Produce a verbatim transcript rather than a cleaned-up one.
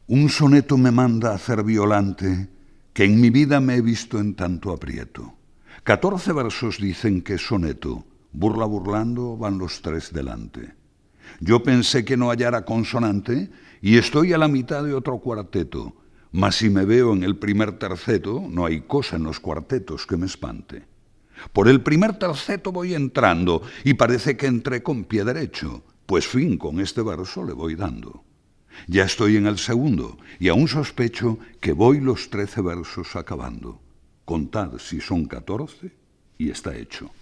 Un soneto me manda a hacer violante, que en mi vida me he visto en tanto aprieto. Catorce versos dicen que es soneto, burla burlando van los tres delante. Yo pensé que no hallara consonante y estoy a la mitad de otro cuarteto, mas si me veo en el primer terceto, no hay cosa en los cuartetos que me espante. Por el primer terceto voy entrando y parece que entré con pie derecho, pues fin con este verso le voy dando. Ya estoy en el segundo y aún sospecho que voy los trece versos acabando. Contad si son catorce y está hecho.